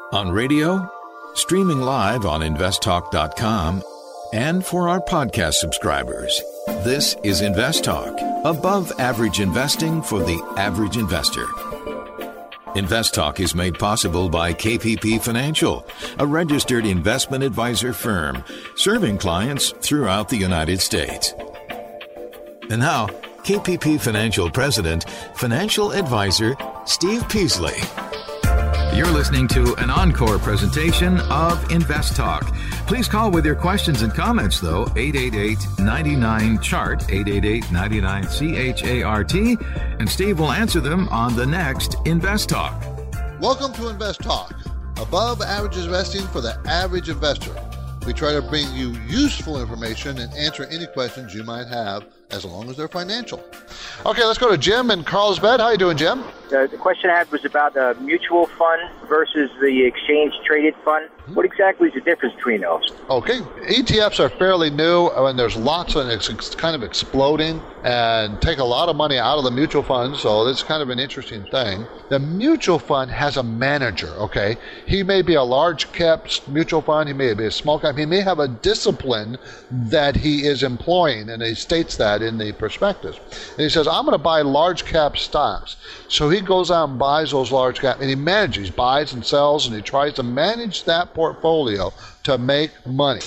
On radio, streaming live on investtalk.com, and for our podcast subscribers. This is Invest Talk, above average investing for the average investor. Invest Talk is made possible by KPP Financial, a registered investment advisor firm serving clients throughout the United States. And now, KPP Financial President, Financial Advisor Steve Peasley. You're listening to an encore presentation of Invest Talk. Please call with your questions and comments, though, 888-99-CHART, 888-99-CHART, and Steve will answer them on the next Invest Talk. Welcome to Invest Talk, above average investing for the average investor. We try to bring you useful information and answer any questions you might have, as long as they're financial. Okay, let's go to Jim in Carlsbad. How you doing, Jim? The question I had was about a mutual fund versus the exchange-traded fund. What exactly is the difference between those? Okay, ETFs are fairly new, and there's lots of it's kind of exploding and take a lot of money out of the mutual fund, so it's kind of an interesting thing. The mutual fund has a manager, okay? He may be a large cap mutual fund, he may be a small cap, he may have a discipline that he is employing, and he states that in the prospectus. And he says, I'm going to buy large cap stocks. So he goes out and buys those large cap, and he manages, he buys and sells, and he tries to manage that portfolio to make money.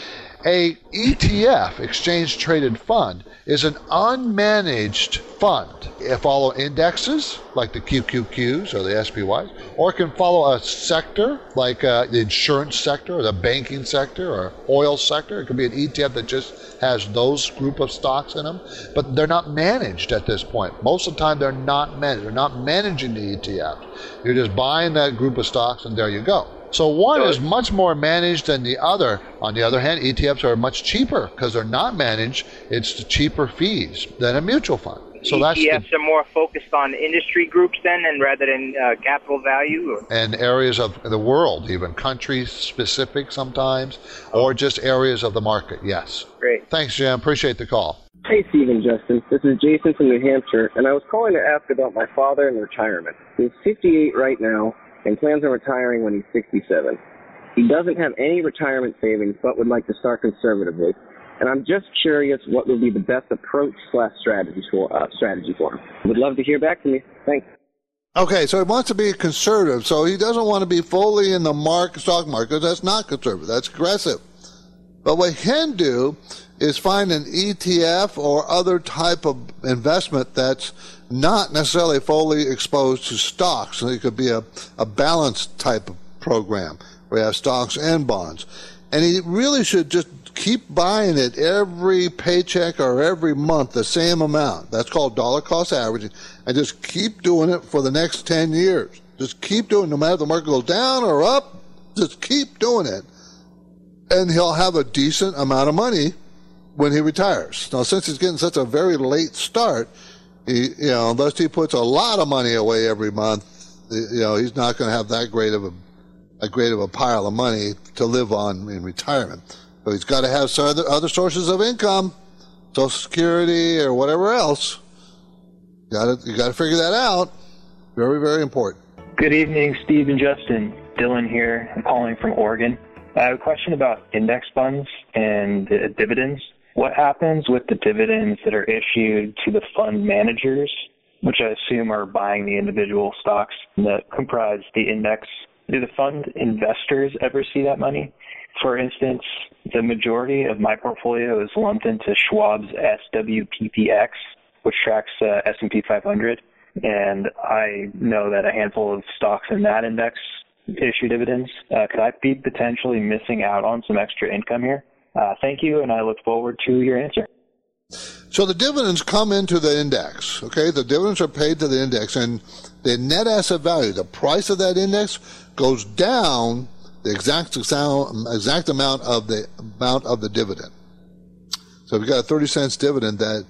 A ETF, exchange traded fund, is an unmanaged fund. It follows indexes like the QQQs or the SPYs, or it can follow a sector like the insurance sector or the banking sector or oil sector. It could be an ETF that just has those group of stocks in them, but they're not managed at this point. Most of the time they're not managed. They're not managing the ETF. You're just buying that group of stocks and there you go. So one is much more managed than the other. On the other hand, ETFs are much cheaper because they're not managed. It's the cheaper fees than a mutual fund. So ETFs are more focused on industry groups then, and rather than capital value? And areas of the world, even country specific sometimes, or just areas of the market, yes. Great. Thanks, Jim. Appreciate the call. Hey, Steve and Justin. This is Jason from New Hampshire, and I was calling to ask about my father and retirement. He's 58 right now and plans on retiring when he's 67. He doesn't have any retirement savings, but would like to start conservatively. And I'm just curious what would be the best approach/strategy for him. Would love to hear back from you. Thanks. Okay, so he wants to be conservative. So he doesn't want to be fully in the stock market. That's not conservative. That's aggressive. But what he can do is find an ETF or other type of investment that's not necessarily fully exposed to stocks. So it could be a balanced type of program where you have stocks and bonds. And he really should just keep buying it every paycheck or every month, the same amount. That's called dollar cost averaging. And just keep doing it for the next 10 years. Just keep doing it no matter if the market goes down or up. Just keep doing it. And he'll have a decent amount of money when he retires. Now, since he's getting such a very late start, unless he puts a lot of money away every month, he's not going to have that great of a pile of money to live on in retirement. So he's got to have some other sources of income, Social Security or whatever else. You got to figure that out. Very, very important. Good evening, Steve and Justin. Dylan here. I'm calling from Oregon. I have a question about index funds and dividends. What happens with the dividends that are issued to the fund managers, which I assume are buying the individual stocks that comprise the index? Do the fund investors ever see that money? For instance, the majority of my portfolio is lumped into Schwab's SWPPX, which tracks S&P 500, and I know that a handful of stocks in that index issue dividends. Could I be potentially missing out on some extra income here? Thank you, and I look forward to your answer. So the dividends come into the index, okay? The dividends are paid to the index, and the net asset value, the price of that index, goes down the exact amount of the dividend. So if you got a 30 cents dividend, that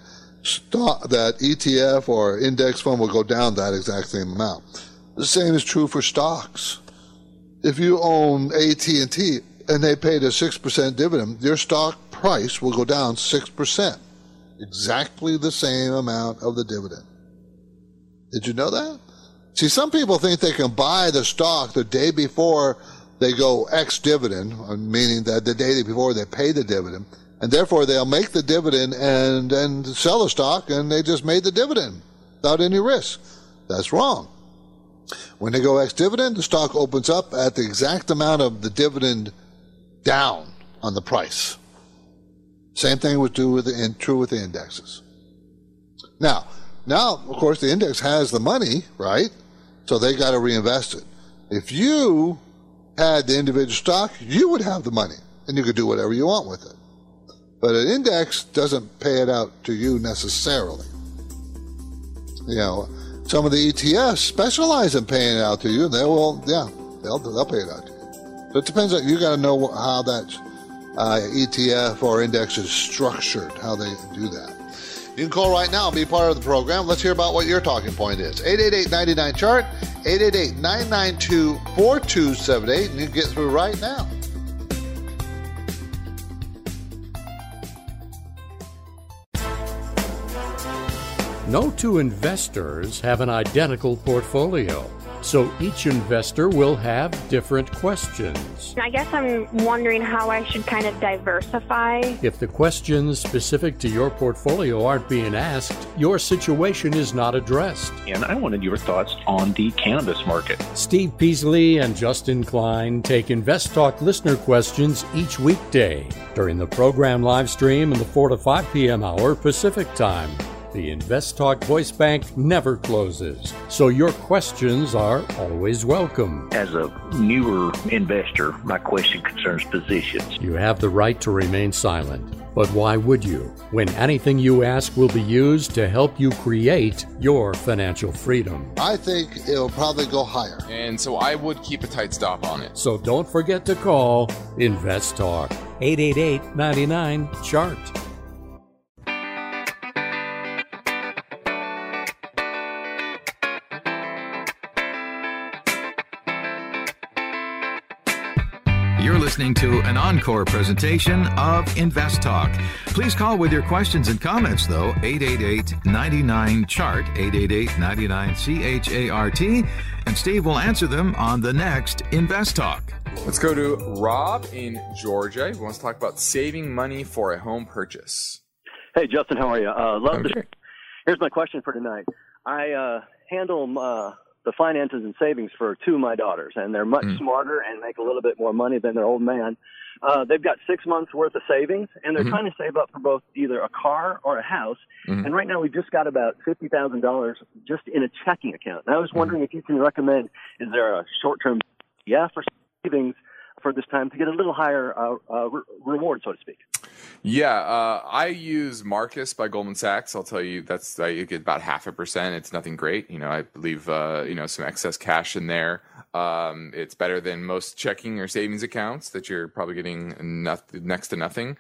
ETF or index fund will go down that exact same amount. The same is true for stocks. If you own AT&T and they paid a 6% dividend, your stock price will go down 6%. Exactly the same amount of the dividend. Did you know that? See, some people think they can buy the stock the day before they go ex-dividend, meaning that the day before they pay the dividend, and therefore they'll make the dividend and then sell the stock, and they just made the dividend without any risk. That's wrong. When they go ex-dividend, the stock opens up at the exact amount of the dividend down on the price. Same thing would do with true with the indexes. Now, of course, the index has the money, right? So they got to reinvest it. If you had the individual stock, you would have the money, and you could do whatever you want with it. But an index doesn't pay it out to you necessarily. You know, some of the ETFs specialize in paying it out to you. They'll pay it out to you. So it depends. You got to know how that ETF or index is structured, how they do that. You can call right now and be part of the program. Let's hear about what your talking point is. 888-99-CHART, 888-992-4278, and you can get through right now. No two investors have an identical portfolio, so each investor will have different questions. I guess I'm wondering how I should kind of diversify. If the questions specific to your portfolio aren't being asked, your situation is not addressed. And I wanted your thoughts on the cannabis market. Steve Peasley and Justin Klein take Invest Talk listener questions each weekday during the program live stream in the 4 to 5 p.m. hour Pacific time. The Invest Talk voice bank never closes, so your questions are always welcome. As a newer investor, my question concerns positions. You have the right to remain silent, but why would you, when anything you ask will be used to help you create your financial freedom? I think it'll probably go higher. And so I would keep a tight stop on it. So don't forget to call Invest Talk, 888-99-CHART. You're listening to an encore presentation of Invest Talk. Please call with your questions and comments, though, 888-99-CHART, 888-99-CHART, and Steve will answer them on the next Invest Talk. Let's go to Rob in Georgia. He wants to talk about saving money for a home purchase. Hey, Justin, how are you? Here's my question for tonight. I handle the finances and savings for two of my daughters, and they're much smarter and make a little bit more money than their old man. They've got 6 months worth of savings, and they're trying to save up for both either a car or a house. And right now we just got about $50,000 just in a checking account. And I was wondering if you can recommend, is there a short-term for savings for this time to get a little higher reward, so to speak? Yeah, I use Marcus by Goldman Sachs. I'll tell you, you get about 0.5%. It's nothing great. I believe some excess cash in there. It's better than most checking or savings accounts that you're probably getting next to nothing.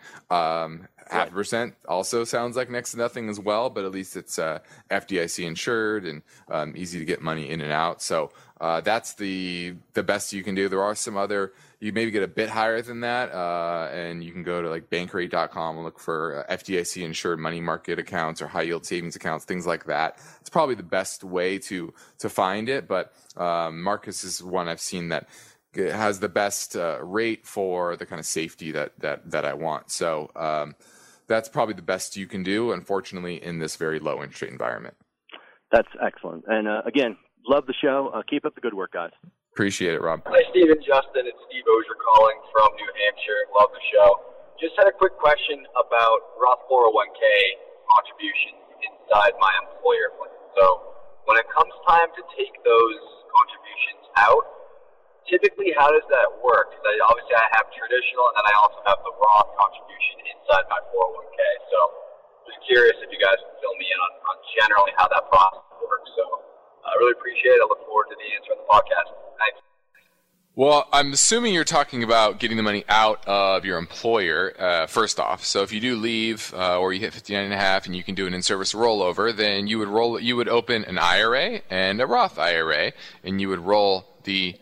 0.5% also sounds like next to nothing as well, but at least it's FDIC insured and easy to get money in and out. So that's the best you can do. There are some other. You maybe get a bit higher than that, and you can go to like Bankrate.com and look for FDIC insured money market accounts or high yield savings accounts, things like that. It's probably the best way to find it. But Marcus is one I've seen that has the best rate for the kind of safety that I want. So that's probably the best you can do, unfortunately, in this very low interest rate environment. That's excellent. And again, love the show. Keep up the good work, guys. Appreciate it, Rob. Hi, Steve and Justin. It's Steve Ozier calling from New Hampshire. Love the show. Just had a quick question about Roth 401k contributions inside my employer plan. So when it comes time to take those contributions out, typically how does that work? Because obviously I have traditional, and then I also have the Roth contribution inside my 401k. So just curious if you guys can fill me in on generally how that process works. So I really appreciate it. I look forward to the answer on the podcast. Thanks. Well, I'm assuming you're talking about getting the money out of your employer, first off. So if you do leave or you hit 59.5 and you can do an in-service rollover, then you would open an IRA and a Roth IRA, and you would roll the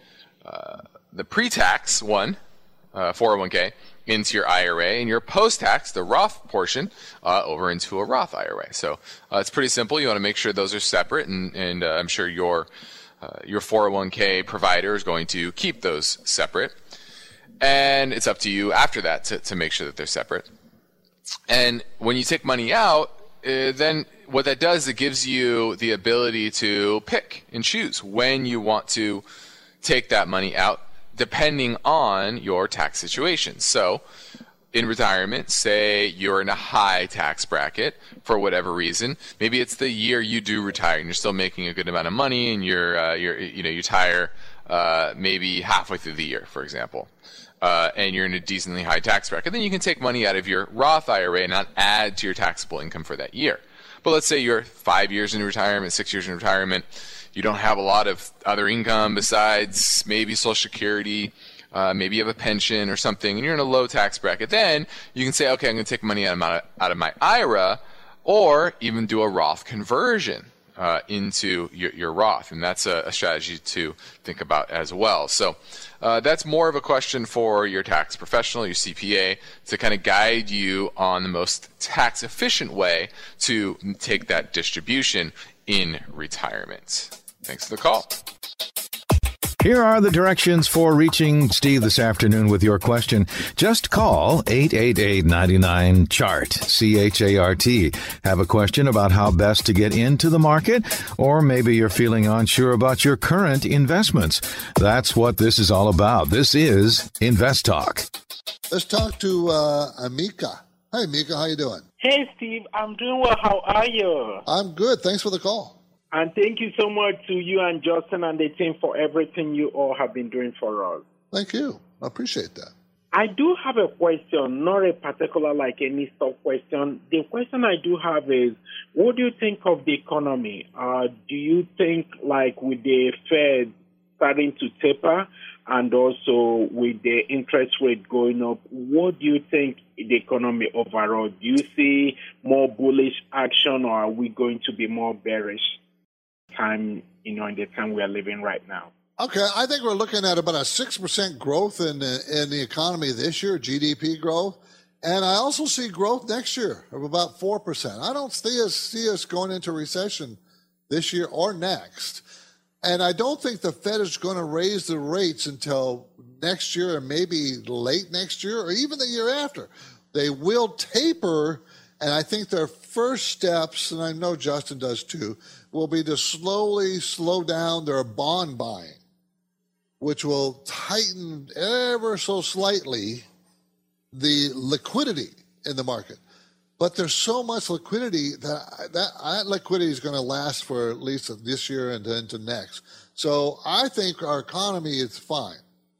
pre-tax one, 401k, into your IRA, and your post-tax, the Roth portion, over into a Roth IRA. So it's pretty simple. You want to make sure those are separate, and I'm sure your your 401k provider is going to keep those separate. And it's up to you after that to make sure that they're separate. And when you take money out, then what that does, it gives you the ability to pick and choose when you want to take that money out, depending on your tax situation. So in retirement, say you're in a high tax bracket for whatever reason. Maybe it's the year you do retire and you're still making a good amount of money, and you retire maybe halfway through the year, for example. And you're in a decently high tax bracket, then you can take money out of your Roth IRA and not add to your taxable income for that year. But let's say you're 5 years into retirement, 6 years in retirement, you don't have a lot of other income besides maybe Social Security, maybe you have a pension or something, and you're in a low tax bracket. Then you can say, okay, I'm going to take money out of my IRA, or even do a Roth conversion into your Roth, and that's a strategy to think about as well. So that's more of a question for your tax professional, your CPA, to kind of guide you on the most tax efficient way to take that distribution in retirement. Thanks for the call. Here are the directions for reaching Steve this afternoon with your question. Just call 888-99-CHART, C-H-A-R-T. Have a question about how best to get into the market, or maybe you're feeling unsure about your current investments. That's what this is all about. This is Invest Talk. Let's talk to Amika. Hey, Amika, how you doing? Hey, Steve. I'm doing well. How are you? I'm good. Thanks for the call. And thank you so much to you and Justin and the team for everything you all have been doing for us. Thank you. I appreciate that. I do have a question, not a particular like any stock question. The question I do have is, what do you think of the economy? Do you think like with the Fed starting to taper and also with the interest rate going up, what do you think the economy overall? Do you see more bullish action, or are we going to be more bearish time, in the time we are living right now? Okay, I think we're looking at about a 6% growth in the economy this year, GDP growth, and I also see growth next year of about 4%. I don't see us going into recession this year or next, and I don't think the Fed is going to raise the rates until next year, or maybe late next year, or even the year after. They will taper, and I think their first steps, and I know Justin does too, will be to slowly slow down their bond buying, which will tighten ever so slightly the liquidity in the market. But there's so much liquidity that liquidity is going to last for at least this year and into next. So I think our economy is fine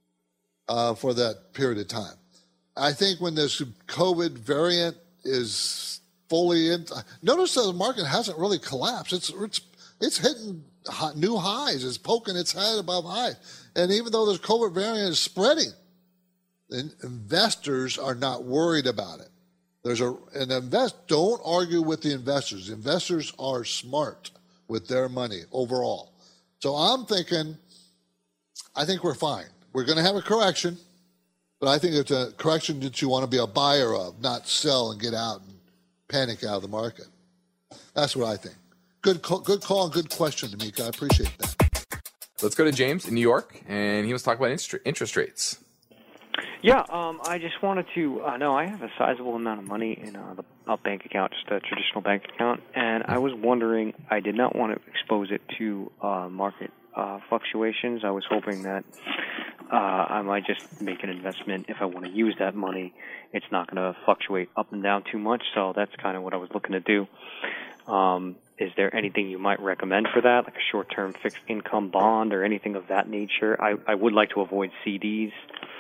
for that period of time. I think when this COVID variant is fully in, notice that the market hasn't really collapsed. It's hitting new highs. It's poking its head above high. And even though this COVID variant is spreading, investors are not worried about it. Don't argue with the investors. Investors are smart with their money overall. So I think we're fine. We're going to have a correction, but I think it's a correction that you want to be a buyer of, not sell and get out and panic out of the market. That's what I think. Good call and good question, Tamika. I appreciate that. Let's go to James in New York, and he was talking about interest rates. Yeah, I just wanted to know I have a sizable amount of money in a bank account, just a traditional bank account, and I was wondering, I did not want to expose it to market fluctuations. I was hoping that I might just make an investment. If I want to use that money, it's not going to fluctuate up and down too much, so that's kind of what I was looking to do. Is there anything you might recommend for that, like a short-term fixed income bond or anything of that nature? I would like to avoid CDs.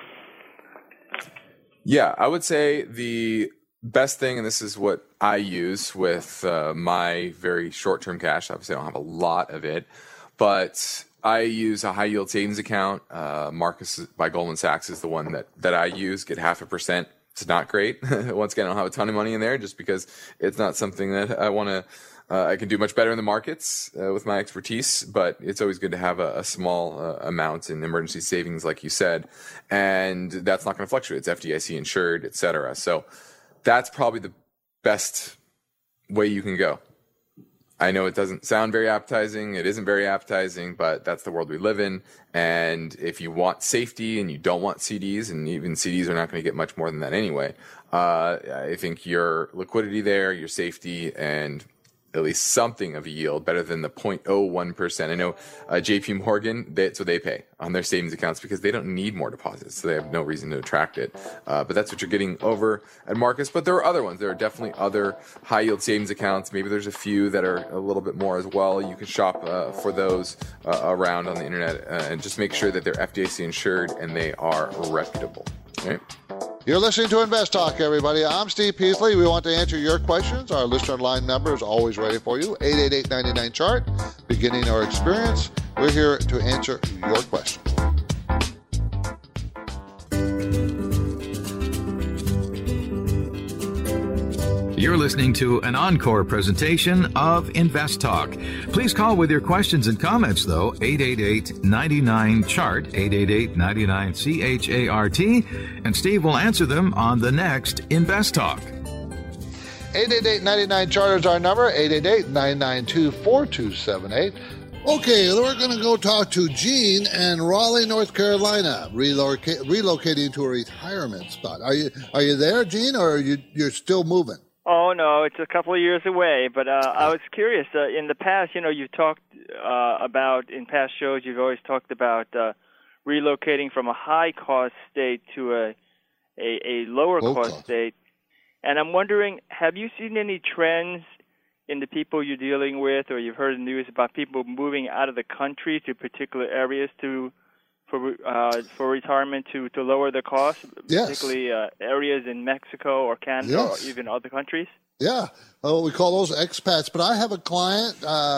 Yeah, I would say the best thing, and this is what I use with my very short-term cash. Obviously, I don't have a lot of it, but I use a high-yield savings account. Marcus by Goldman Sachs is the one that I use, get 0.5%. It's not great. Once again, I don't have a ton of money in there just because it's not something that I want to I can do much better in the markets with my expertise, but it's always good to have a small amount in emergency savings, like you said, and that's not going to fluctuate. It's FDIC insured, et cetera. So that's probably the best way you can go. I know it doesn't sound very appetizing. It isn't very appetizing, but that's the world we live in. And if you want safety and you don't want CDs, and even CDs are not going to get much more than that anyway, I think your liquidity there, your safety, and at least something of a yield better than the 0.01%. I know JP Morgan, that's what they pay on their savings accounts because they don't need more deposits, so they have no reason to attract it. But that's what you're getting over at Marcus. But there are other ones. There are definitely other high-yield savings accounts. Maybe there's a few that are a little bit more as well. You can shop for those around on the internet and just make sure that they're FDIC insured and they are reputable. Right? You're listening to Invest Talk, everybody. I'm Steve Peasley. We want to answer your questions. Our listener line number is always ready for you, 888-99-CHART. Beginning our experience, we're here to answer your questions. You're listening to an encore presentation of Invest Talk. Please call with your questions and comments, though, 888-99-CHART, 888-99-CHART, and Steve will answer them on the next Invest Talk. 888-99-CHART is our number, 888-992-4278. Okay, we're going to go talk to Gene in Raleigh, North Carolina, relocating to a retirement spot. Are you there, Gene, or you're still moving? Oh, no, it's a couple of years away, but I was curious. In the past, you've talked about, in past shows, you've always talked about relocating from a high-cost state to a lower-cost state. And I'm wondering, have you seen any trends in the people you're dealing with, or you've heard the news about people moving out of the country to particular areas for retirement to lower the cost, particularly areas in Mexico or Canada or even other countries? Yeah. We call those expats. But I have a client,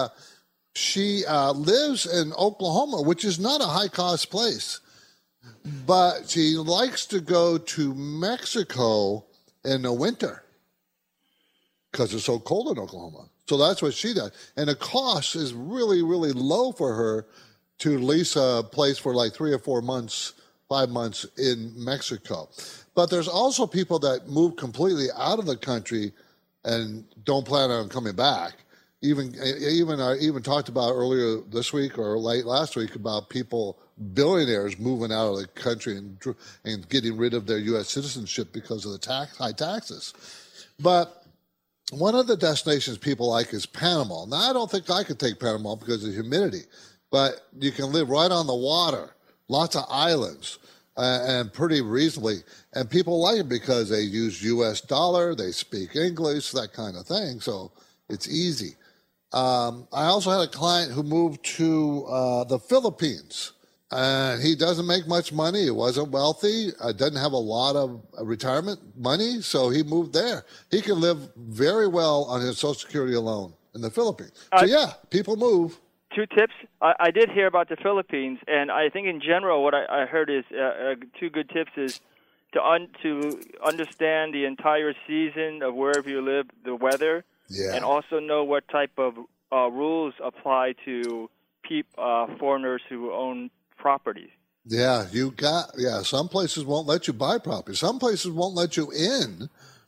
she lives in Oklahoma, which is not a high-cost place. But she likes to go to Mexico in the winter because it's so cold in Oklahoma. So that's what she does. And the cost is really, really low for her to lease a place for like 3 or 4 months, 5 months in Mexico. But there's also people that move completely out of the country and don't plan on coming back. I even talked about earlier this week or late last week about billionaires moving out of the country and getting rid of their U.S. citizenship because of the high taxes. But one of the destinations people like is Panama. Now, I don't think I could take Panama because of the humidity. But you can live right on the water, lots of islands, and pretty reasonably. And people like it because they use U.S. dollar, they speak English, that kind of thing. So it's easy. I also had a client who moved to the Philippines. And he doesn't make much money. He wasn't wealthy. Doesn't have a lot of retirement money. So he moved there. He can live very well on his Social Security alone in the Philippines. So, people move. 2 tips. I did hear about the Philippines, and I think in general what I heard is 2 good tips is to understand the entire season of wherever you live, the weather, and also know what type of rules apply to foreigners who own properties. Yeah, some places won't let you buy property. Some places won't let you in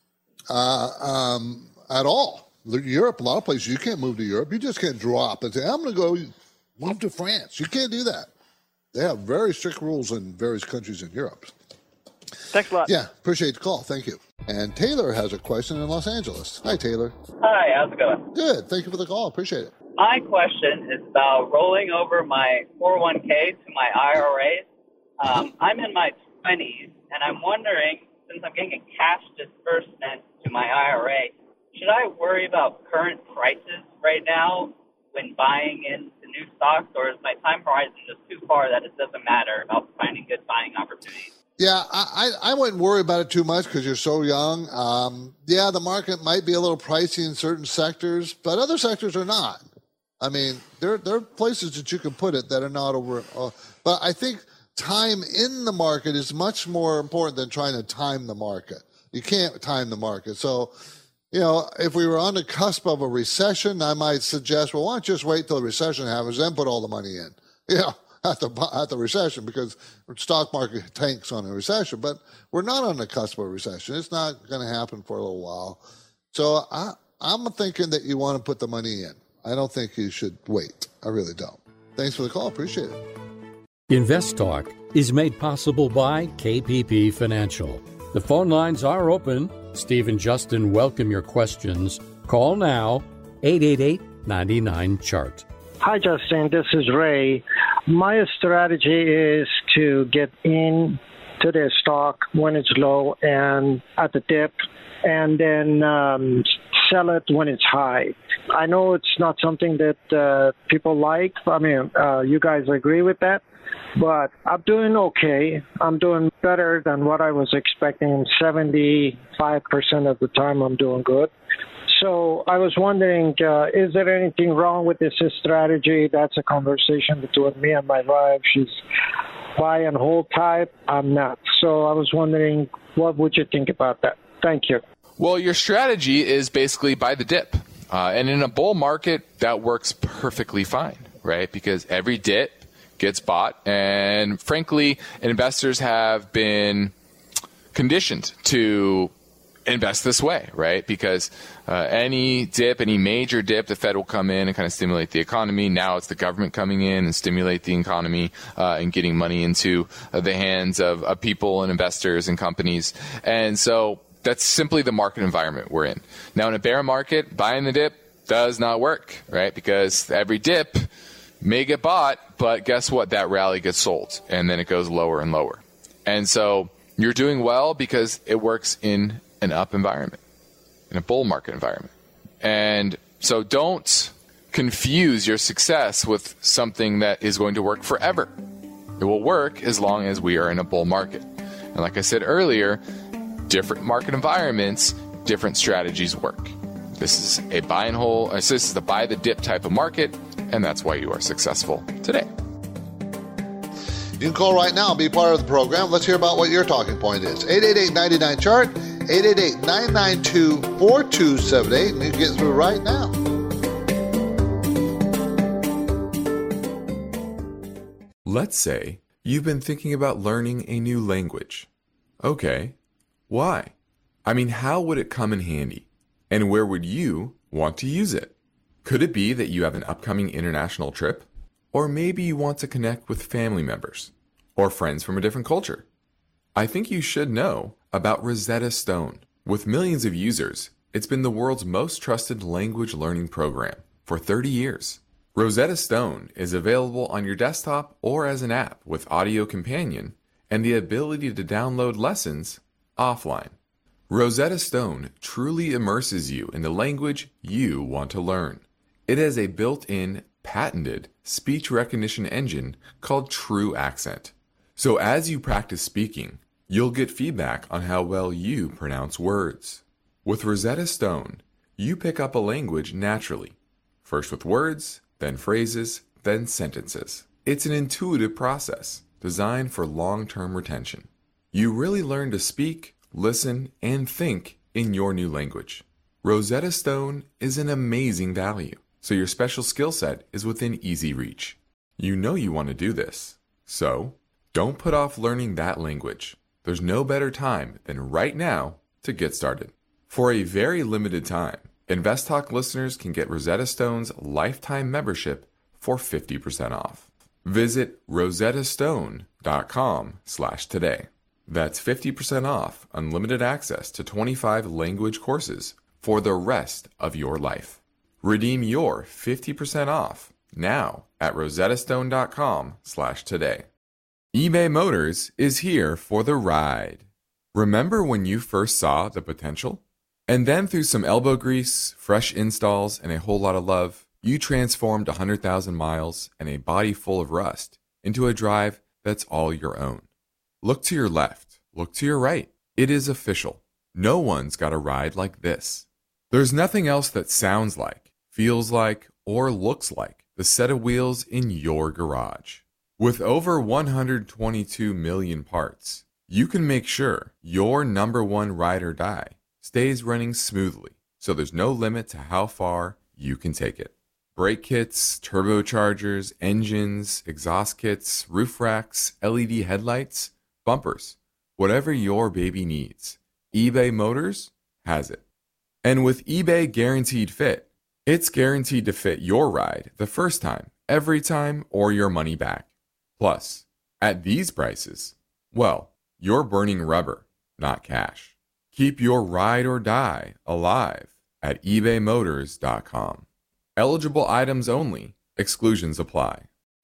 at all. Europe, a lot of places, you can't move to Europe. You just can't drop and say, I'm going to go move to France. You can't do that. They have very strict rules in various countries in Europe. Thanks a lot. Yeah, appreciate the call. Thank you. And Taylor has a question in Los Angeles. Hi, Taylor. Hi, how's it going? Good. Thank you for the call. Appreciate it. My question is about rolling over my 401k to my IRAs. I'm in my 20s, and I'm wondering, since I'm getting a cash disbursement to my IRA, should I worry about current prices right now when buying into new stocks, or is my time horizon just too far that it doesn't matter about finding good buying opportunities? Yeah, I wouldn't worry about it too much because you're so young. The market might be a little pricey in certain sectors, but other sectors are not. I mean, there are places that you can put it that are not over. But I think time in the market is much more important than trying to time the market. You can't time the market. So, if we were on the cusp of a recession, I might suggest, well, why don't you just wait till the recession happens, then put all the money in, at the recession, because the stock market tanks on a recession. But we're not on the cusp of a recession. It's not going to happen for a little while. So I'm thinking that you want to put the money in. I don't think you should wait. I really don't. Thanks for the call. Appreciate it. Invest Talk is made possible by KPP Financial. The phone lines are open. Steve and Justin welcome your questions. Call now, 888-99-CHART. Hi, Justin. This is Ray. My strategy is to get in to the stock when it's low and at the dip, and then sell it when it's high. I know it's not something that people like. I mean, you guys agree with that? But I'm doing okay. I'm doing better than what I was expecting. 75% of the time I'm doing good. So I was wondering, is there anything wrong with this strategy? That's a conversation between me and my wife. She's buy and hold type. I'm not. So I was wondering, what would you think about that? Thank you. Well, your strategy is basically buy the dip. And in a bull market, that works perfectly fine, right? Because every dip gets bought. And frankly, investors have been conditioned to invest this way, right? Because any dip, any major dip, the Fed will come in and kind of stimulate the economy. Now it's the government coming in and stimulate the economy and getting money into the hands of people and investors and companies. And so that's simply the market environment we're in. Now, in a bear market, buying the dip does not work, right? Because every dip may get bought, but guess what? That rally gets sold, and then it goes lower and lower. And so you're doing well because it works in an up environment, in a bull market environment. And so don't confuse your success with something that is going to work forever. It will work as long as we are in a bull market. And like I said earlier, different market environments, different strategies work. This is a buy and hold, this is the buy the dip type of market, and that's why you are successful today. You can call right now and be part of the program. Let's hear about what your talking point is. 888-99-CHART, 888-992-4278, and you can get through right now. Let's say you've been thinking about learning a new language. Okay, why? I mean, how would it come in handy? And where would you want to use it? Could it be that you have an upcoming international trip? Or maybe you want to connect with family members or friends from a different culture. I think you should know about Rosetta Stone. With millions of users, it's been the world's most trusted language learning program for 30 years. Rosetta Stone is available on your desktop or as an app with Audio Companion and the ability to download lessons offline. Rosetta Stone truly immerses you in the language you want to learn. It has a built-in, patented speech recognition engine called True Accent. So as you practice speaking, you'll get feedback on how well you pronounce words. With Rosetta Stone, you pick up a language naturally, first with words, then phrases, then sentences. It's an intuitive process designed for long-term retention. You really learn to speak, listen, and think in your new language. Rosetta Stone is an amazing value, so your special skill set is within easy reach. You know you want to do this, so don't put off learning that language. There's no better time than right now to get started. For a very limited time, InvestTalk listeners can get Rosetta Stone's lifetime membership for 50% off. Visit rosettastone.com/today. That's 50% off unlimited access to 25 language courses for the rest of your life. Redeem your 50% off now at rosettastone.com/today. eBay Motors is here for the ride. Remember when you first saw the potential? And then through some elbow grease, fresh installs, and a whole lot of love, you transformed 100,000 miles and a body full of rust into a drive that's all your own. Look to your left. Look to your right. It is official. No one's got a ride like this. There's nothing else that sounds like, feels like, or looks like the set of wheels in your garage. With over 122 million parts, you can make sure your number one ride or die stays running smoothly, so there's no limit to how far you can take it. Brake kits, turbochargers, engines, exhaust kits, roof racks, LED headlights, bumpers, whatever your baby needs, eBay Motors has it. And with eBay Guaranteed Fit, It's guaranteed to fit your ride the first time, every time, or your money back. Plus, at these prices, well, you're burning rubber, not cash. Keep your ride or die alive at ebaymotors.com. Eligible items only. Exclusions apply.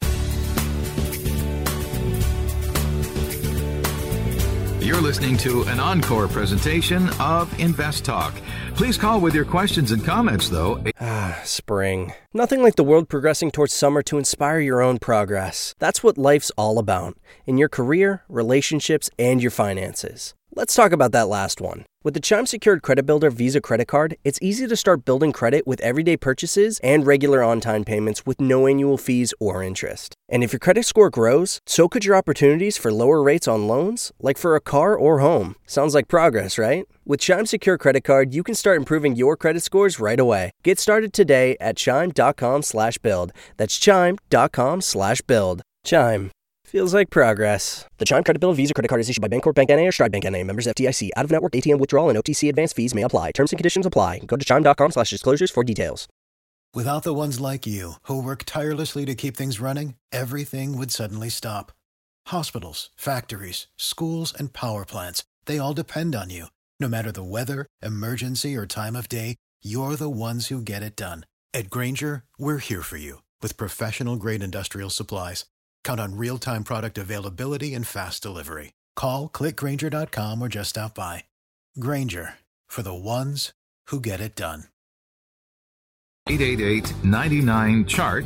You're listening to an encore presentation of Invest Talk. Please call with your questions and comments, though. Spring. Nothing like the world progressing towards summer to inspire your own progress. That's what life's all about, in your career, relationships, and your finances. Let's talk about that last one. With the Chime Secured Credit Builder Visa credit card, it's easy to start building credit with everyday purchases and regular on-time payments with no annual fees or interest. And if your credit score grows, so could your opportunities for lower rates on loans, like for a car or home. Sounds like progress, right? With Chime Secure Credit Card, you can start improving your credit scores right away. Get started today at chime.com/build. That's chime.com/build. Chime. Feels like progress. The Chime Credit Builder Visa credit card is issued by Bancorp Bank N.A. or Stride Bank N.A. Members FDIC. Out-of-network ATM withdrawal and OTC advance fees may apply. Terms and conditions apply. Go to chime.com/disclosures for details. Without the ones like you, who work tirelessly to keep things running, everything would suddenly stop. Hospitals, factories, schools, and power plants, they all depend on you. No matter the weather, emergency, or time of day, you're the ones who get it done. At Grainger, we're here for you with professional-grade industrial supplies. Count on real-time product availability and fast delivery. Call, clickgrainger.com, or just stop by. Grainger, for the ones who get it done. 888-99-CHART,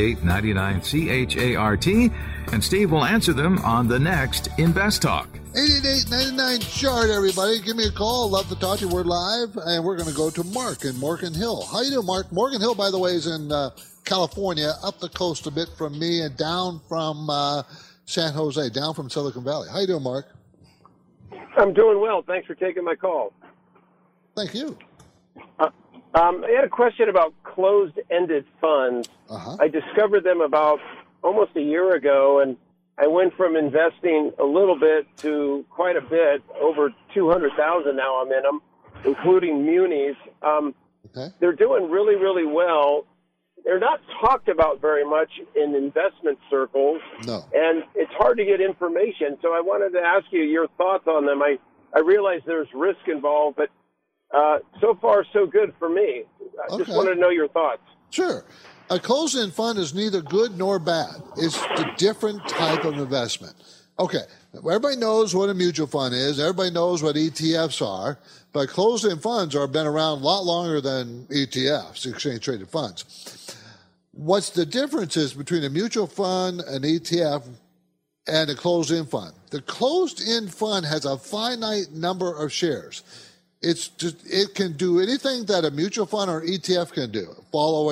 888-99-CHART, and Steve will answer them on the next Invest Talk. 888-99-CHART, everybody. Give me a call. Love to talk to you. We're live, and we're going to go to Mark in Morgan Hill. How you doing, Mark? Morgan Hill, by the way, is in California, up the coast a bit from me and down from San Jose, down from Silicon Valley. How you doing, Mark? I'm doing well. Thanks for taking my call. Thank you. I had a question about closed-ended funds. I discovered them about almost a year ago, and I went from investing a little bit to quite a bit, over $200,000 now I'm in them, including munis. They're doing really, really well. They're not talked about very much in investment circles, and it's hard to get information. So I wanted to ask you your thoughts on them. I realize there's risk involved, but so far so good for me. I just wanted to know your thoughts. Sure. A closed-end fund is neither good nor bad. It's a different type of investment. Okay, everybody knows what a mutual fund is. Everybody knows what ETFs are. But closed-end funds have been around a lot longer than ETFs, exchange-traded funds. What's the difference is between a mutual fund, an ETF, and a closed-end fund. The closed-end fund has a finite number of shares. It can do anything that a mutual fund or ETF can do. Follow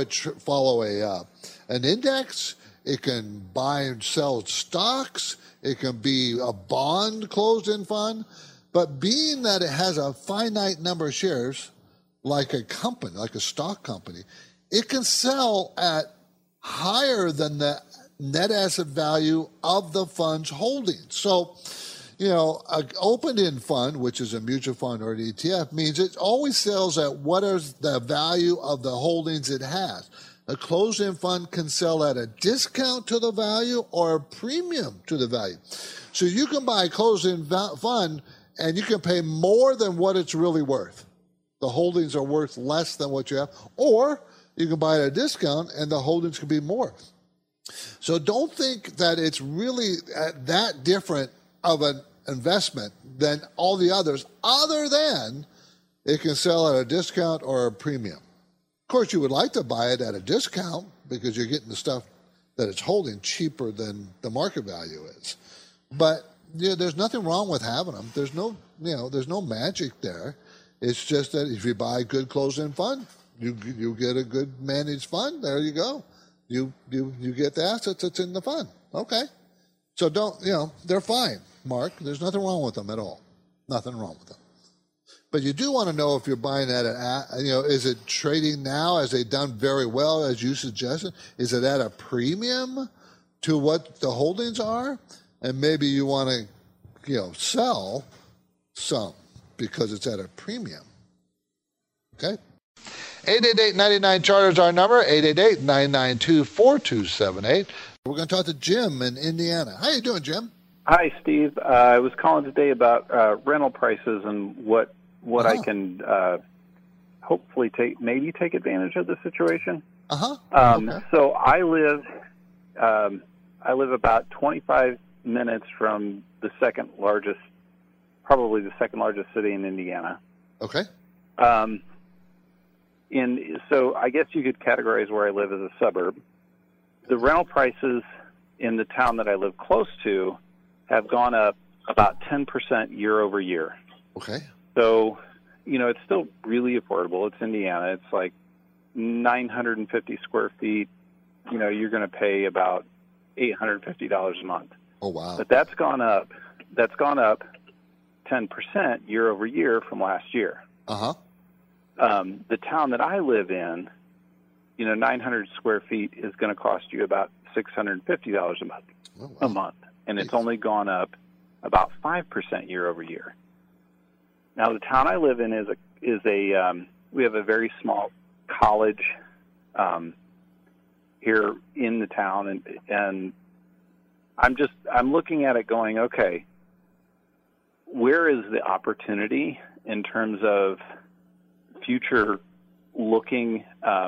an index. It can buy and sell stocks. It can be a bond closed-end fund. But being that it has a finite number of shares, like a company, like a stock company, it can sell at higher than the net asset value of the fund's holdings. So, an open-end fund, which is a mutual fund or an ETF, means it always sells at what is the value of the holdings it has. A closed-end fund can sell at a discount to the value or a premium to the value. So you can buy a closed-end fund and you can pay more than what it's really worth. The holdings are worth less than what you have. Or you can buy at a discount and the holdings can be more. So don't think that it's really that different of an investment than all the others, other than it can sell at a discount or a premium. Of course, you would like to buy it at a discount because you're getting the stuff that it's holding cheaper than the market value is. But there's nothing wrong with having them. There's no magic there. It's just that if you buy a good closed-end fund, you get a good managed fund. There you go. You get the assets that's in the fund. Okay. So they're fine, Mark. There's nothing wrong with them at all. Nothing wrong with them. But you do want to know if you're buying at is it trading now? Has it done very well, as you suggested? Is it at a premium to what the holdings are? And maybe you want to, sell some because it's at a premium. Okay? 888-99-CHARTER is our number, 888-992-4278. We're going to talk to Jim in Indiana. How you doing, Jim? Hi, Steve. I was calling today about rental prices and what I can hopefully take advantage of the situation. Okay. So I live about 25 minutes from the second largest city in Indiana. Okay. So I guess you could categorize where I live as a suburb. The rental prices in the town that I live close to have gone up about 10% year over year. Okay. So, it's still really affordable. It's Indiana. It's like 950 square feet. You're going to pay about $850 a month. Oh, wow. But that's gone up 10% year over year from last year. The town that I live in, 900 square feet is going to cost you about $650 a month. Oh, wow. A month, and it's only gone up about 5% year over year. Now, the town I live in we have a very small college here in the town, and I'm looking at it going, okay, where is the opportunity in terms of future looking?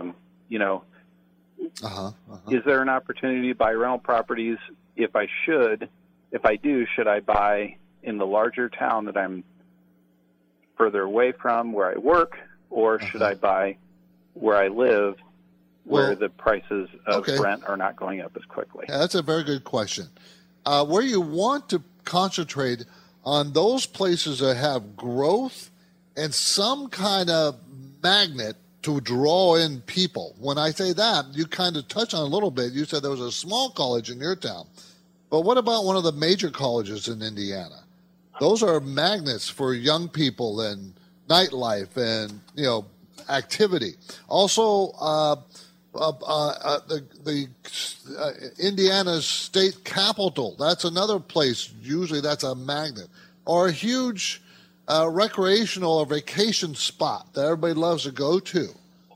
Is there an opportunity to buy rental properties? If I do, should I buy in the larger town that I'm further away from where I work, or should I buy where I live, where the prices of rent are not going up as quickly? Yeah, that's a very good question. Where you want to concentrate on those places that have growth and some kind of magnet to draw in people. When I say that, you kind of touch on a little bit. You said there was a small college in your town. But what about one of the major colleges in Indiana? Those are magnets for young people and nightlife and, activity. Also, the Indiana's state capitol, that's another place. Usually that's a magnet. Or a huge recreational or vacation spot that everybody loves to go to.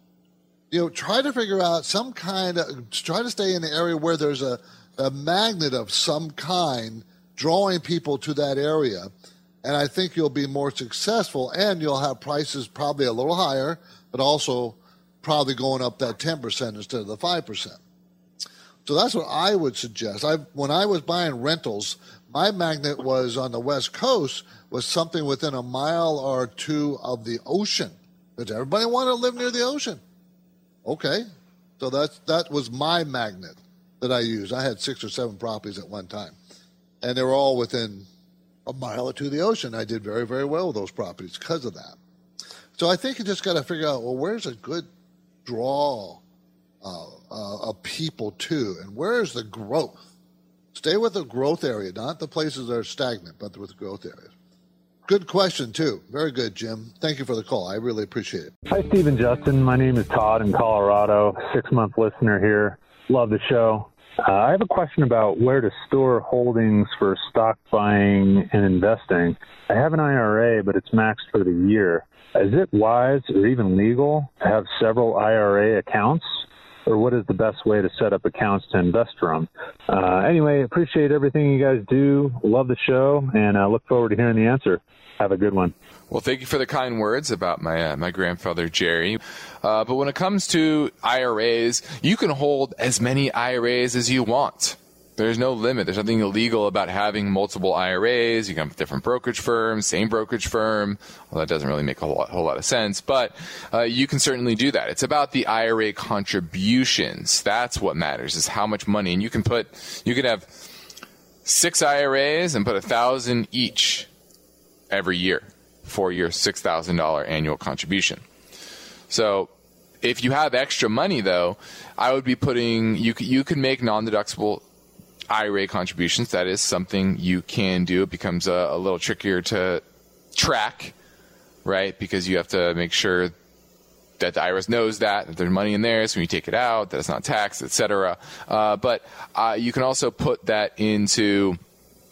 Try to figure out try to stay in the area where there's a magnet of some kind drawing people to that area. And I think you'll be more successful, and you'll have prices probably a little higher, but also probably going up that 10% instead of the 5%. So that's what I would suggest. When I was buying rentals, my magnet was on the West Coast, was something within a mile or two of the ocean. Because everybody wanted to live near the ocean. Okay. So that was my magnet that I used. I had 6 or 7 properties at one time. And they were all within a mile or two of the ocean. I did very, very well with those properties because of that. So I think you just got to figure out, where's a good draw of people to, and where's the growth? Stay with the growth area, not the places that are stagnant, but with growth areas. Good question, too. Very good, Jim. Thank you for the call. I really appreciate it. Hi, Steve and Justin. My name is Todd in Colorado, 6-month listener here. Love the show. I have a question about where to store holdings for stock buying and investing. I have an IRA, but it's maxed for the year. Is it wise or even legal to have several IRA accounts? Or what is the best way to set up accounts to invest from? Anyway, appreciate everything you guys do. Love the show, and I look forward to hearing the answer. Have a good one. Well, thank you for the kind words about my grandfather, Jerry. But when it comes to IRAs, you can hold as many IRAs as you want. There's no limit. There's nothing illegal about having multiple IRAs. You can have different brokerage firms, same brokerage firm. Well, that doesn't really make a whole lot of sense, but you can certainly do that. It's about the IRA contributions. That's what matters, is how much money. And you could have 6 IRAs and put $1,000 each every year for your $6,000 annual contribution. So if you have extra money, though, I would be you can make non-deductible IRA contributions. That is something you can do. It becomes a little trickier to track, right? Because you have to make sure that the IRS knows that there's money in there, so when you take it out, that it's not taxed, etc. But you can also put that into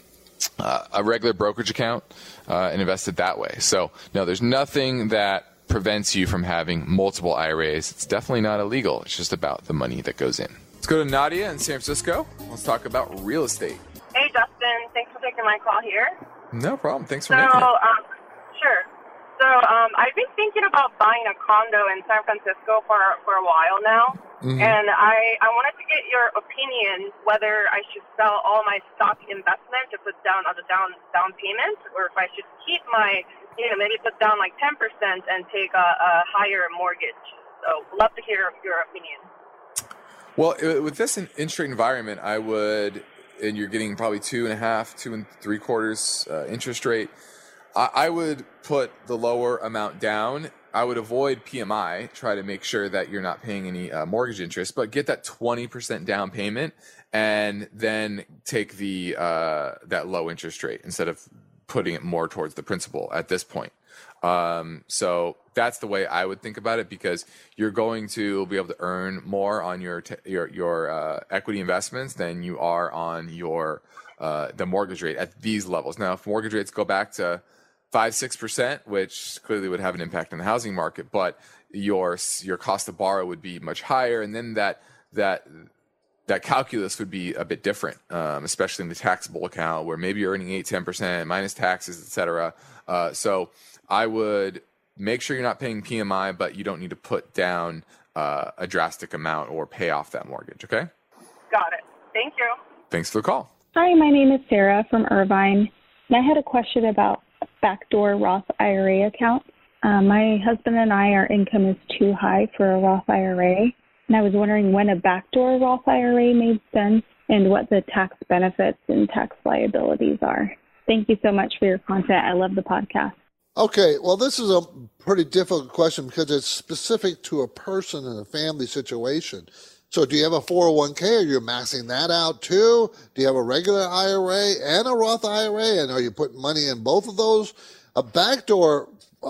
a regular brokerage account and invest it that way. So, no, there's nothing that prevents you from having multiple IRAs. It's definitely not illegal. It's just about the money that goes in. Let's go to Nadia in San Francisco. Let's talk about real estate. Hey, Justin. Thanks for taking my call here. No problem. Thanks for making it. Sure. So I've been thinking about buying a condo in San Francisco for a while now. Mm-hmm. And I wanted to get your opinion whether I should sell all my stock investment to put down as a down payment, or if I should keep my, maybe put down like 10% and take a higher mortgage. So love to hear your opinion. Well, with this interest rate environment, I would, and you're getting probably 2.5, 2.75 interest rate, I would put the lower amount down. I would avoid PMI, try to make sure that you're not paying any mortgage interest, but get that 20% down payment and then take the that low interest rate instead of putting it more towards the principal at this point. So that's the way I would think about it, because you're going to be able to earn more on your equity investments than you are on your the mortgage rate at these levels. Now, if mortgage rates go back to 5-6%, which clearly would have an impact on the housing market, but your cost to borrow would be much higher, and then that calculus would be a bit different, especially in the taxable account where maybe you're earning 8-10% minus taxes, etc. So I would make sure you're not paying PMI, but you don't need to put down a drastic amount or pay off that mortgage. Okay. Got it. Thank you. Thanks for the call. Hi, my name is Sarah from Irvine, and I had a question about backdoor Roth IRA accounts. My husband and I, our income is too high for a Roth IRA, and I was wondering when a backdoor Roth IRA made sense and what the tax benefits and tax liabilities are. Thank you so much for your content. I love the podcast. Okay, well, this is a pretty difficult question because it's specific to a person and a family situation. So do you have a 401k? Are you maxing that out too? Do you have a regular IRA and a Roth IRA? And are you putting money in both of those? A backdoor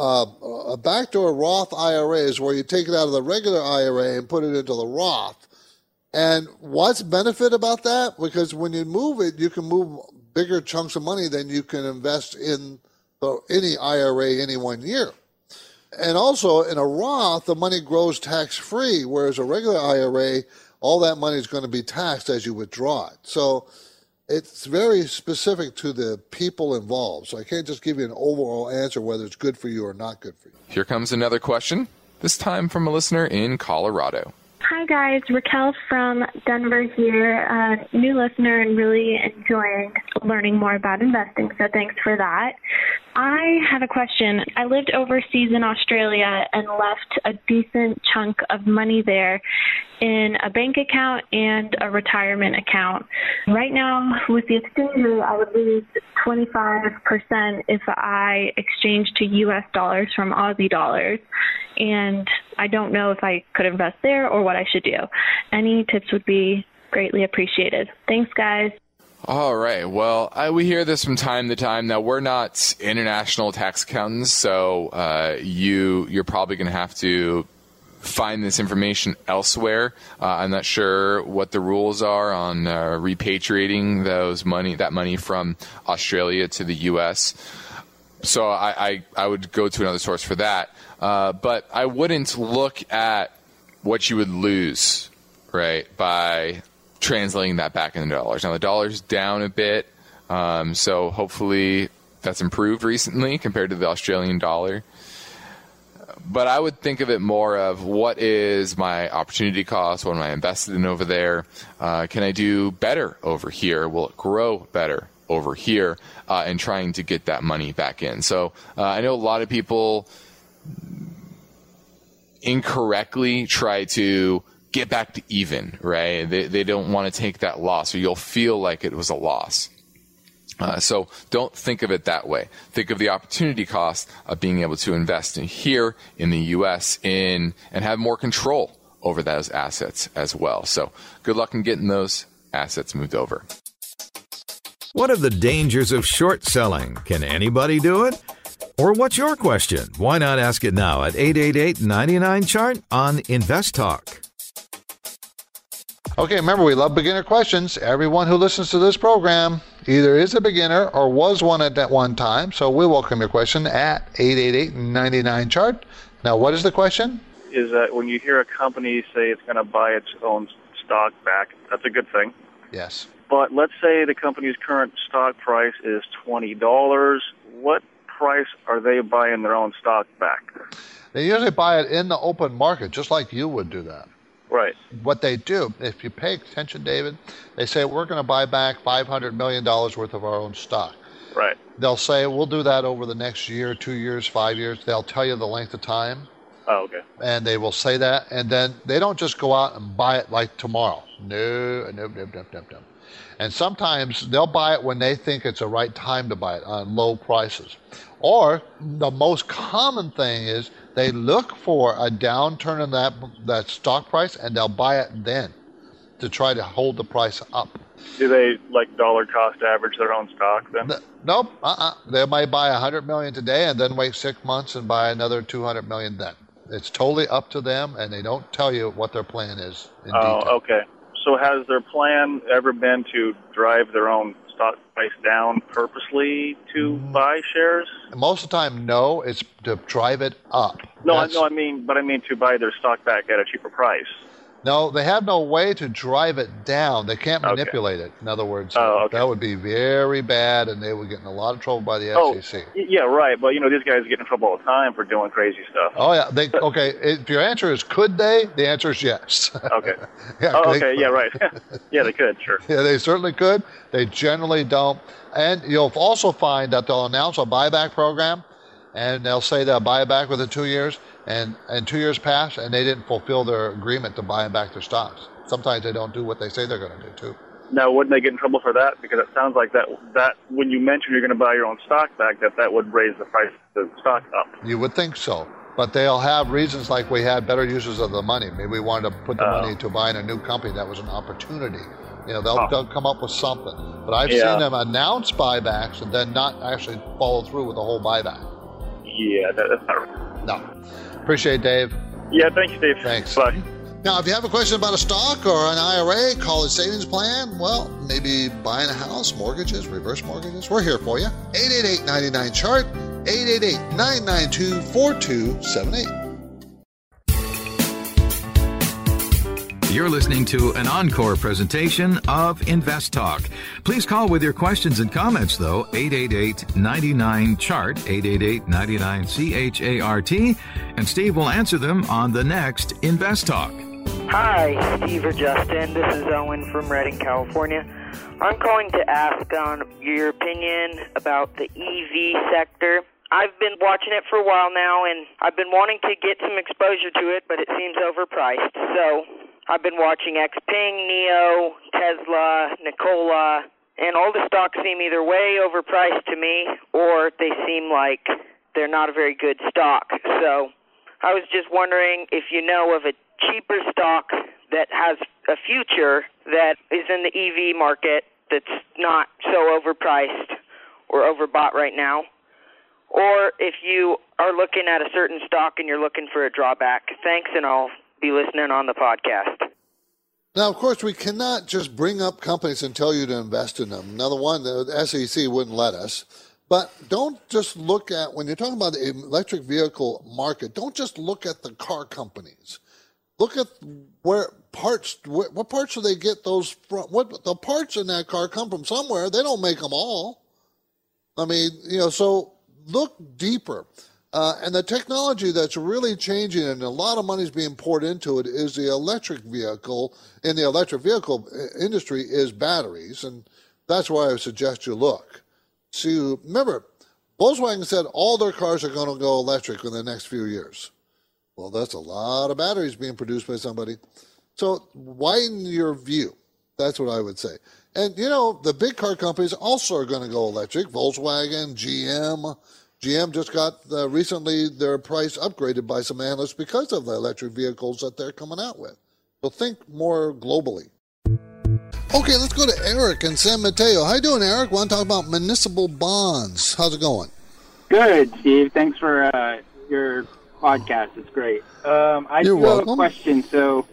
Roth IRA is where you take it out of the regular IRA and put it into the Roth. And what's benefit about that? Because when you move it, you can move bigger chunks of money than you can invest in any IRA any 1 year. And also, in a Roth, the money grows tax-free, whereas a regular IRA, all that money is going to be taxed as you withdraw it. So it's very specific to the people involved. So I can't just give you an overall answer whether it's good for you or not good for you. Here comes another question, this time from a listener in Colorado. Hi, guys. Raquel from Denver here. New listener and really enjoying learning more about investing, so thanks for that. I have a question. I lived overseas in Australia and left a decent chunk of money there in a bank account and a retirement account. Right now, with the exchange rate, I would lose 25% if I exchange to U.S. dollars from Aussie dollars. And I don't know if I could invest there or what I should do. Any tips would be greatly appreciated. Thanks, guys. All right. Well, we hear this from time to time. Now, we're not international tax accountants, so you're probably going to have to find this information elsewhere. I'm not sure what the rules are on repatriating that money from Australia to the U.S. So I would go to another source for that. But I wouldn't look at what you would lose, right, by translating that back into dollars. Now, the dollar's down a bit, so hopefully that's improved recently compared to the Australian dollar. But I would think of it more of what is my opportunity cost, what am I invested in over there, can I do better over here, will it grow better over here, and trying to get that money back in. So I know a lot of people incorrectly try to get back to even, right? They don't want to take that loss, or you'll feel like it was a loss. So don't think of it that way. Think of the opportunity cost of being able to invest in here in the U.S. and have more control over those assets as well. So good luck in getting those assets moved over. What are the dangers of short selling? Can anybody do it? Or what's your question? Why not ask it now at 888-99-CHART on Invest Talk. Okay, remember, we love beginner questions. Everyone who listens to this program either is a beginner or was one at that one time. So we welcome your question at 888-99-CHART. Now, what is the question? Is that when you hear a company say it's going to buy its own stock back, that's a good thing. Yes. But let's say the company's current stock price is $20. What price are they buying their own stock back? They usually buy it in the open market, just like you would do that. Right. What they do, if you pay attention, David, they say, we're going to buy back $500 million worth of our own stock. Right. They'll say, we'll do that over the next year, 2 years, 5 years. They'll tell you the length of time. Oh, okay. And they will say that. And then they don't just go out and buy it like tomorrow. No. And sometimes they'll buy it when they think it's the right time to buy it on low prices. Or the most common thing is they look for a downturn in that stock price, and they'll buy it then to try to hold the price up. Do they dollar cost average their own stock then? Nope. They might buy $100 million today and then wait 6 months and buy another $200 million then. It's totally up to them, and they don't tell you what their plan is in detail. Okay. So has their plan ever been to drive their own stock price down purposely to buy shares? Most of the time, no. It's to drive it up. I mean to buy their stock back at a cheaper price. No, they have no way to drive it down. They can't manipulate it. In other words, that would be very bad, and they would get in a lot of trouble by the SEC. Yeah, right. But, these guys get in trouble all the time for doing crazy stuff. Oh, yeah. Okay, if your answer is could they, the answer is yes. Okay. Yeah, yeah, right. Yeah, they could, sure. Yeah, they certainly could. They generally don't. And you'll also find that they'll announce a buyback program, and they'll say they'll buy it back within 2 years. And 2 years pass, and they didn't fulfill their agreement to buy back their stocks. Sometimes they don't do what they say they're going to do, too. Now, wouldn't they get in trouble for that? Because it sounds like that when you mention you're going to buy your own stock back, that would raise the price of the stock up. You would think so. But they'll have reasons like we had better uses of the money. Maybe we wanted to put the money to buying a new company. That was an opportunity. They'll come up with something. But I've seen them announce buybacks and then not actually follow through with the whole buyback. Yeah, that's not right. No. Appreciate it, Dave. Yeah, thanks, Dave. Thanks. Bye. Now, if you have a question about a stock or an IRA, college savings plan, well, maybe buying a house, mortgages, reverse mortgages, we're here for you. 888-99-CHART, 888-992-4278. You're listening to an encore presentation of Invest Talk. Please call with your questions and comments, though, 888-99-CHART, 888-99-CHART, and Steve will answer them on the next Invest Talk. Hi, Steve or Justin. This is Owen from Redding, California. I'm calling to ask on your opinion about the EV sector. I've been watching it for a while now, and I've been wanting to get some exposure to it, but it seems overpriced. So I've been watching Xpeng, NIO, Tesla, Nikola, and all the stocks seem either way overpriced to me, or they seem like they're not a very good stock. So I was just wondering if you know of a cheaper stock that has a future that is in the EV market that's not so overpriced or overbought right now, or if you are looking at a certain stock and you're looking for a drawback. Thanks, and I'll be listening on the podcast. Now, of course, we cannot just bring up companies and tell you to invest in them. Now, the SEC wouldn't let us. But don't just look at, when you're talking about the electric vehicle market, don't just look at the car companies. Look at what parts do they get those from? What the parts in that car come from somewhere. They don't make them all. I mean, so look deeper. And the technology that's really changing and a lot of money is being poured into it is the electric vehicle. In the electric vehicle industry is batteries, and that's why I suggest you look. See, remember, Volkswagen said all their cars are going to go electric in the next few years. Well, that's a lot of batteries being produced by somebody. So widen your view. That's what I would say. And, the big car companies also are going to go electric. Volkswagen, GM. GM just got recently their price upgraded by some analysts because of the electric vehicles that they're coming out with. So think more globally. Okay, let's go to Eric in San Mateo. How you doing, Eric? Want to talk about municipal bonds. How's it going? Good, Steve. Thanks for your podcast. It's great. You're welcome. Have a question. So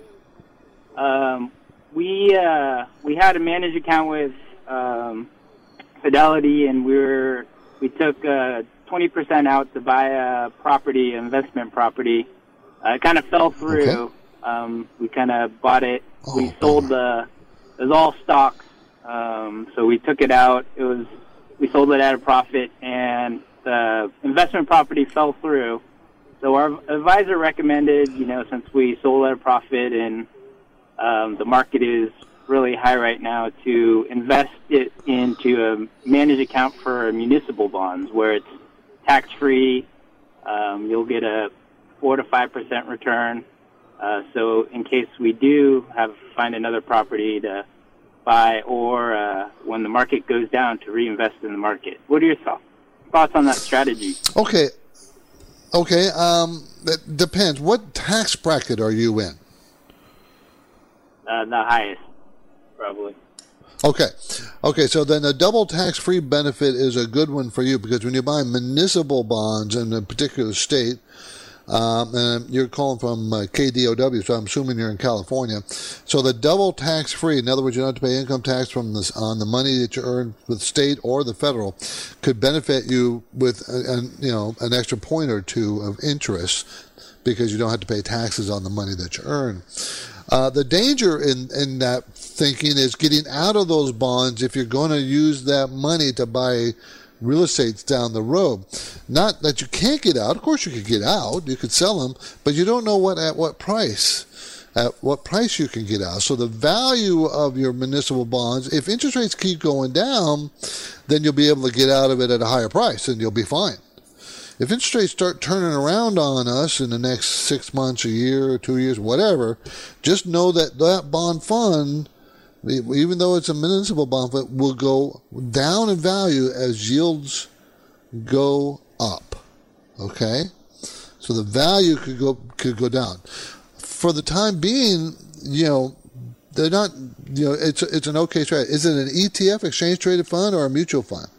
we had a managed account with Fidelity, and we took 20% out to buy a property, investment property. It kind of fell through. Okay. We kind of bought it. We sold it was all stocks. So we took it out. We sold it at a profit, and the investment property fell through. So our advisor recommended, since we sold at a profit and the market is really high right now, to invest it into a managed account for municipal bonds where it's tax-free. You'll get a 4 to 5% return. So in case we do find another property to buy, or when the market goes down, to reinvest in the market. What are your thoughts on that strategy? Okay. That depends. What tax bracket are you in? The highest, probably. Okay. So then a double tax-free benefit is a good one for you, because when you buy municipal bonds in a particular state, and you're calling from KDOW, so I'm assuming you're in California. So the double tax-free, in other words, you don't have to pay income tax on the money that you earn with state or the federal, could benefit you with an extra point or two of interest, because you don't have to pay taxes on the money that you earn. The danger in that thinking is getting out of those bonds if you're going to use that money to buy real estate's down the road. Not that you can't get out. Of course you could get out. You could sell them, but you don't know at what price you can get out. So the value of your municipal bonds, if interest rates keep going down, then you'll be able to get out of it at a higher price and you'll be fine. If interest rates start turning around on us in the next 6 months, a year, 2 years, whatever, just know that bond fund, even though it's a municipal bond fund, will go down in value as yields go up. Okay? So the value could go down. For the time being, they're not, it's an okay strategy. Is it an ETF, exchange traded fund, or a mutual fund?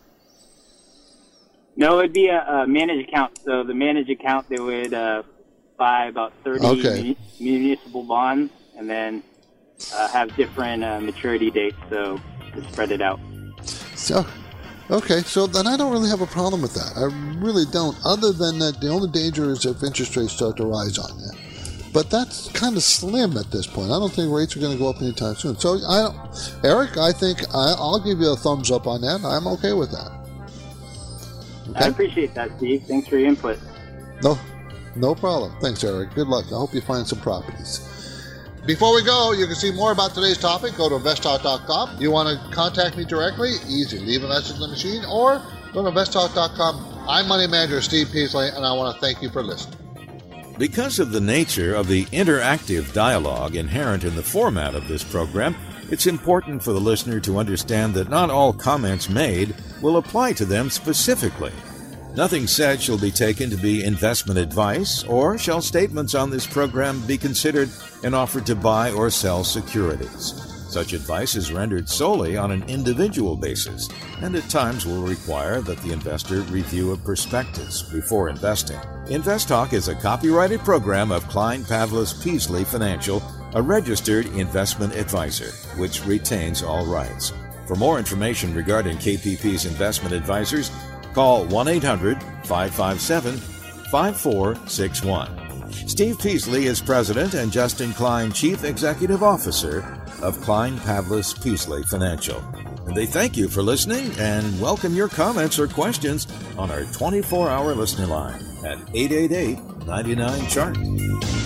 No, it'd be a managed account. So the managed account, they would buy about 30 municipal bonds, and then have different maturity dates, so to spread it out. So then I don't really have a problem with that. I really don't. Other than that, the only danger is if interest rates start to rise on you. But that's kind of slim at this point. I don't think rates are going to go up anytime soon. So, Eric, I think I'll give you a thumbs up on that. I'm okay with that. Okay? I appreciate that, Steve. Thanks for your input. No problem. Thanks, Eric. Good luck. I hope you find some properties. Before we go, you can see more about today's topic. Go to investtalk.com. You want to contact me directly? Easy. Leave a message in the machine or go to investtalk.com. I'm Money Manager Steve Peasley, and I want to thank you for listening. Because of the nature of the interactive dialogue inherent in the format of this program, it's important for the listener to understand that not all comments made will apply to them specifically. Nothing said shall be taken to be investment advice, or shall statements on this program be considered an offer to buy or sell securities. Such advice is rendered solely on an individual basis, and at times will require that the investor review a prospectus before investing. InvestTalk is a copyrighted program of Klein Pavlis Peasley Financial, a registered investment advisor, which retains all rights. For more information regarding KPP's investment advisors, call 1-800-557-5461. Steve Peasley is President and Justin Klein Chief Executive Officer of Klein Pavlis Peasley Financial. And they thank you for listening and welcome your comments or questions on our 24-hour listener line at 888-99-CHART.